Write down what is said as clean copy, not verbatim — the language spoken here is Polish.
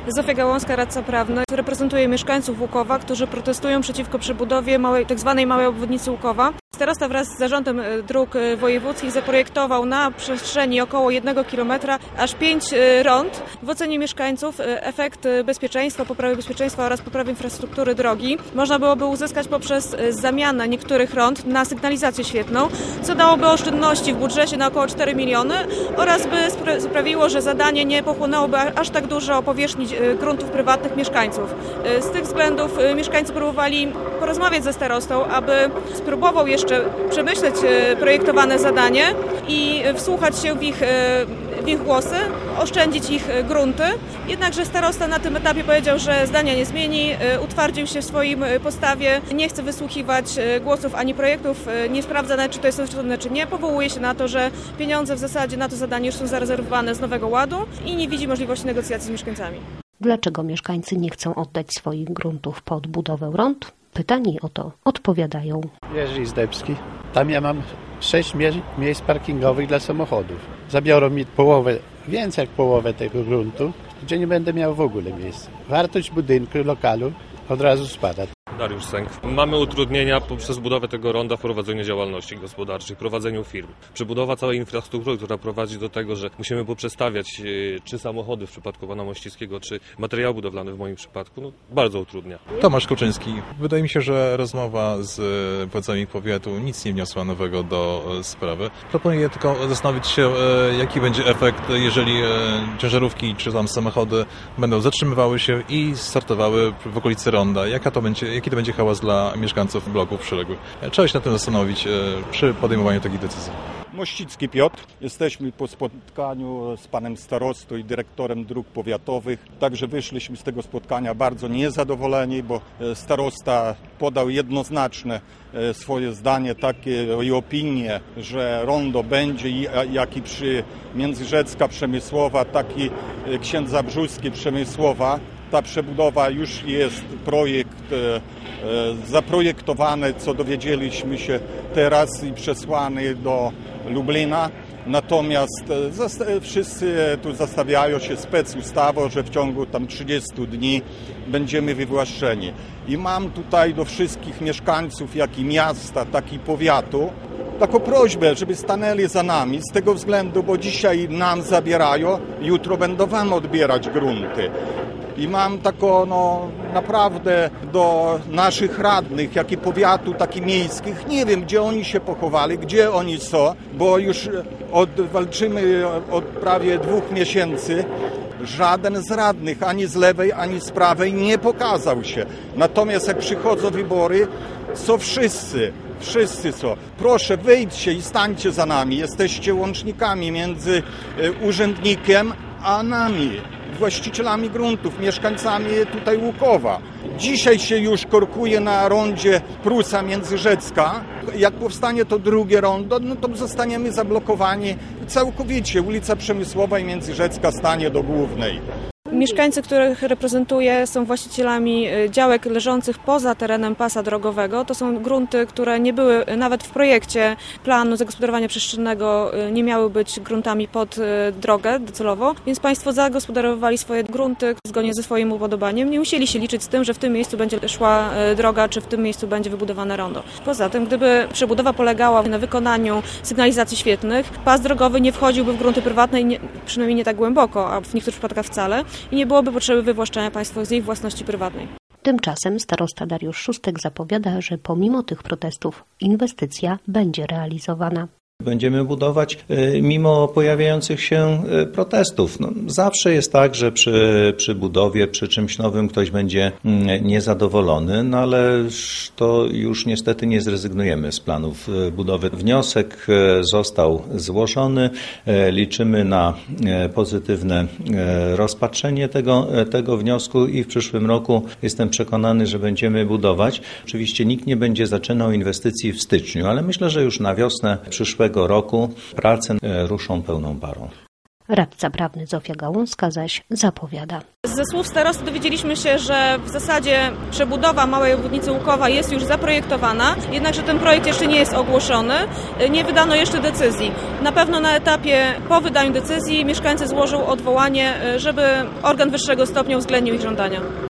Zofia Gałązka, radca prawny, reprezentuje mieszkańców Łukowa, którzy protestują przeciwko przebudowie tzw. małej obwodnicy Łukowa. Starosta wraz z Zarządem Dróg Wojewódzkich zaprojektował na przestrzeni około 1 kilometra aż 5 rond. W ocenie mieszkańców efekt bezpieczeństwa, poprawy bezpieczeństwa oraz poprawy infrastruktury drogi można byłoby uzyskać poprzez zamianę niektórych rond na sygnalizację świetlną, co dałoby oszczędności w budżecie na około 4 miliony oraz by sprawiło, że zadanie nie pochłonęłoby aż tak dużo powierzchni gruntów prywatnych mieszkańców. Z tych względów mieszkańcy próbowali porozmawiać ze starostą, aby spróbował jeszcze przemyśleć projektowane zadanie i wsłuchać się w ich głosy, oszczędzić ich grunty. Jednakże starosta na tym etapie powiedział, że zdania nie zmieni, utwardził się w swoim postawie, nie chce wysłuchiwać głosów ani projektów, nie sprawdza nawet, czy to jest oszczędne, czy nie. Powołuje się na to, że pieniądze w zasadzie na to zadanie już są zarezerwowane z Nowego Ładu i nie widzi możliwości negocjacji z mieszkańcami. Dlaczego mieszkańcy nie chcą oddać swoich gruntów pod budowę rond? Pytani o to odpowiadają. Jerzy Izdebski. Tam ja mam 6 miejsc parkingowych dla samochodów. Zabiorą mi więcej jak połowę tego gruntu, gdzie nie będę miał w ogóle miejsca. Wartość budynku, lokalu od razu spada. Dariusz Sęk. Mamy utrudnienia poprzez budowę tego ronda w prowadzeniu działalności gospodarczej, prowadzeniu firm. Przebudowa całej infrastruktury, która prowadzi do tego, że musimy poprzestawiać czy samochody w przypadku pana Mościckiego, czy materiał budowlany w moim przypadku, bardzo utrudnia. Tomasz Kuczyński. Wydaje mi się, że rozmowa z władzami powiatu nic nie wniosła nowego do sprawy. Proponuję tylko zastanowić się, jaki będzie efekt, jeżeli ciężarówki czy tam samochody będą zatrzymywały się i startowały w okolicy ronda. Jaki to będzie hałas dla mieszkańców bloków przyległych. Trzeba się nad tym zastanowić przy podejmowaniu takich decyzji. Mościcki Piotr. Jesteśmy po spotkaniu z panem starostą i dyrektorem dróg powiatowych. Także wyszliśmy z tego spotkania bardzo niezadowoleni, bo starosta podał jednoznaczne swoje zdanie takie i opinię, że rondo będzie, jak i przy Międzyrzecka Przemysłowa, tak i Księdza Brzózki Przemysłowa. Ta przebudowa już jest zaprojektowany, co dowiedzieliśmy się teraz i przesłany do Lublina. Natomiast wszyscy tu zastawiają się specustawą, że w ciągu 30 dni będziemy wywłaszczeni. I mam tutaj do wszystkich mieszkańców, jak i miasta, tak i powiatu, taką prośbę, żeby stanęli za nami z tego względu, bo dzisiaj nam zabierają, jutro będą wam odbierać grunty. I mam taką, naprawdę do naszych radnych, jak i powiatu, tak i miejskich, nie wiem, gdzie oni się pochowali, gdzie oni są, bo już walczymy od prawie 2 miesięcy. Żaden z radnych, ani z lewej, ani z prawej nie pokazał się. Natomiast jak przychodzą wybory, są wszyscy są. Proszę, wyjdźcie i stańcie za nami. Jesteście łącznikami między urzędnikiem a nami, właścicielami gruntów, mieszkańcami tutaj Łukowa. Dzisiaj się już korkuje na rondzie Prusa Międzyrzecka. Jak powstanie to drugie rondo, to zostaniemy zablokowani całkowicie. Ulica Przemysłowa i Międzyrzecka stanie do głównej. Mieszkańcy, których reprezentuję, są właścicielami działek leżących poza terenem pasa drogowego. To są grunty, które nie były nawet w projekcie planu zagospodarowania przestrzennego, nie miały być gruntami pod drogę docelowo, więc państwo zagospodarowali swoje grunty zgodnie ze swoim upodobaniem. Nie musieli się liczyć z tym, że w tym miejscu będzie szła droga, czy w tym miejscu będzie wybudowane rondo. Poza tym, gdyby przebudowa polegała na wykonaniu sygnalizacji świetlnych, pas drogowy nie wchodziłby w grunty prywatne, przynajmniej nie tak głęboko, a w niektórych przypadkach wcale, i nie byłoby potrzeby wywłaszczania państwa z ich własności prywatnej. Tymczasem starosta Dariusz Szóstek zapowiada, że pomimo tych protestów inwestycja będzie realizowana. Będziemy budować mimo pojawiających się protestów. Zawsze jest tak, że przy budowie, przy czymś nowym ktoś będzie niezadowolony, ale to już niestety nie zrezygnujemy z planów budowy. Wniosek został złożony. Liczymy na pozytywne rozpatrzenie tego wniosku i w przyszłym roku jestem przekonany, że będziemy budować. Oczywiście nikt nie będzie zaczynał inwestycji w styczniu, ale myślę, że już na wiosnę przyszłego roku prace ruszą pełną parą. Radca prawny Zofia Gałązka zaś zapowiada. Ze słów starosty dowiedzieliśmy się, że w zasadzie przebudowa małej obwodnicy Łukowa jest już zaprojektowana, jednakże ten projekt jeszcze nie jest ogłoszony, nie wydano jeszcze decyzji. Na pewno na etapie po wydaniu decyzji mieszkańcy złożą odwołanie, żeby organ wyższego stopnia uwzględnił ich żądania.